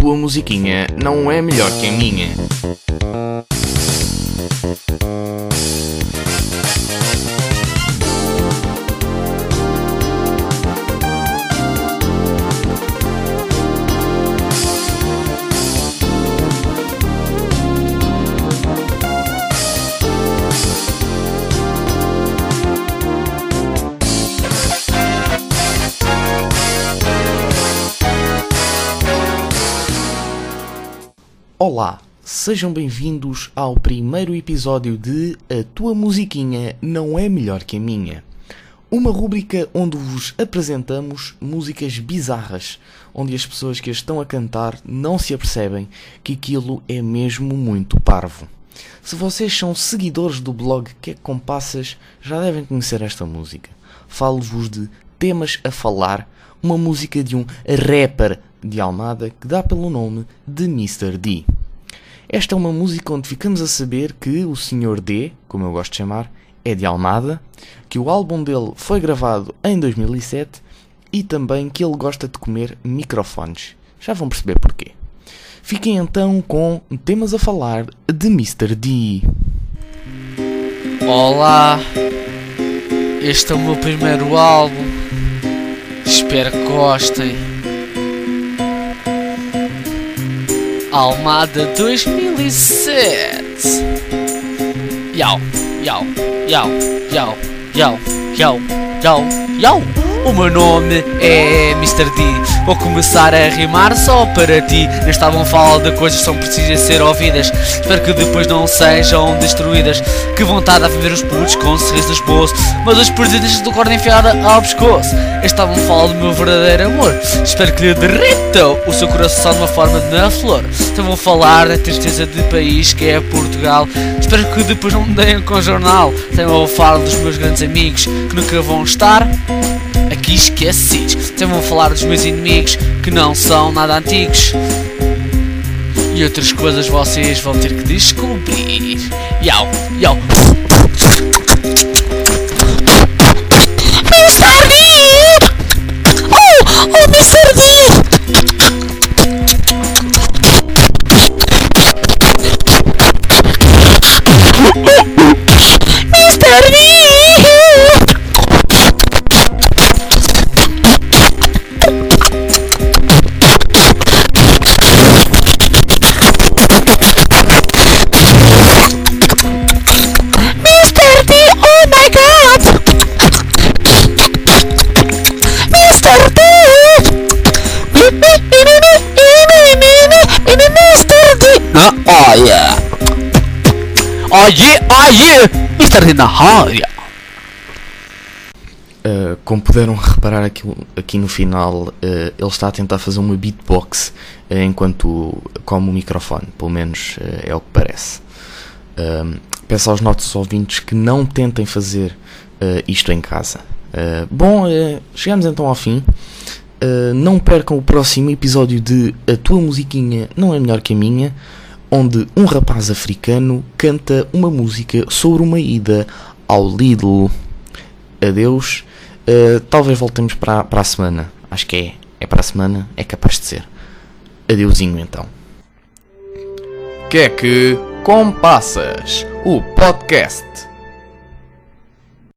tua musiquinha não é melhor que a minha. Olá, sejam bem-vindos ao primeiro episódio de A Tua Musiquinha Não É Melhor Que a Minha. Uma rúbrica onde vos apresentamos músicas bizarras, onde as pessoas que as estão a cantar não se apercebem que aquilo é mesmo muito parvo. Se vocês são seguidores do blog Que é Compassas, já devem conhecer esta música. Falo-vos de Temas a Falar, uma música de um rapper de Almada que dá pelo nome de Mr. D. Esta é uma música onde ficamos a saber que o Sr. D, como eu gosto de chamar, é de Almada, que o álbum dele foi gravado em 2007 e também que ele gosta de comer microfones. Já vão perceber porquê. Fiquem então com Temas a Falar de Mr. D. Olá, este é o meu primeiro álbum, espero que gostem. Almada 2007. Yau, yau, yau, yau, yau, yau, yau, yau. O meu nome é Mr. D. Vou começar a rimar só para ti. Neste álbum falo de coisas que são precisas ser ouvidas. Espero que depois não sejam destruídas. Que vontade a viver os putos com sorrisos no bolso, mas os presídios do corno enfiada ao pescoço. Este álbum fala do meu verdadeiro amor. Espero que lhe derretam o seu coração de uma forma de na flor. Então vou falar da tristeza de país que é Portugal. Espero que depois não me deem com o jornal. Também vou falar dos meus grandes amigos que nunca vão estar aqui esquecidos. Também vou falar dos meus inimigos que não são nada antigos. E outras coisas vocês vão ter que descobrir. Yau, yau. Mr. D! Oh, Mr. D! Mr. D! Oh yeah, Mr. D na área. Como puderam reparar aqui no final, ele está a tentar fazer uma beatbox enquanto come o microfone, pelo menos é o que parece. Peço aos nossos ouvintes que não tentem fazer isto em casa. Chegamos então ao fim. Não percam o próximo episódio de A Tua Musiquinha Não É Melhor Que a Minha, onde um rapaz africano canta uma música sobre uma ida ao Lidl. Adeus. Talvez voltemos para a semana. Acho que é para a semana, é capaz de ser. Adeusinho então. Que é que Compassas, o podcast.